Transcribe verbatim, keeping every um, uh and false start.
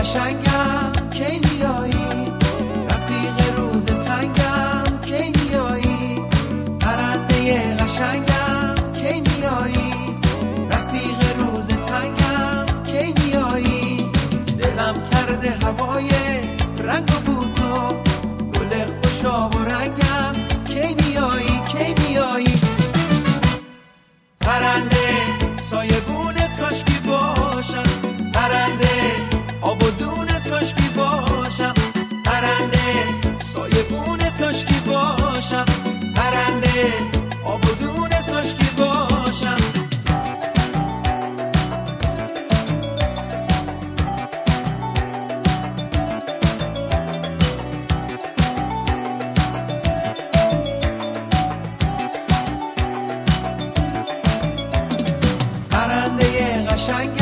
قشنگم کی میایی، رفیق روز تنگم کی میایی، پرنده قشنگم کی میایی، رفیق روز تنگم کی میایی. دلم کرده هوای رنگ و بوتو، گل خوشاب و رنگم کی میایی کی میایی. پرنده سایبون کاشکی باشم، پرنده آب و دون کاشکی باشم، پرنده سایبون کاشکی باشم، پرنده آب و دون کاشکی باشم. پرنده قشنگ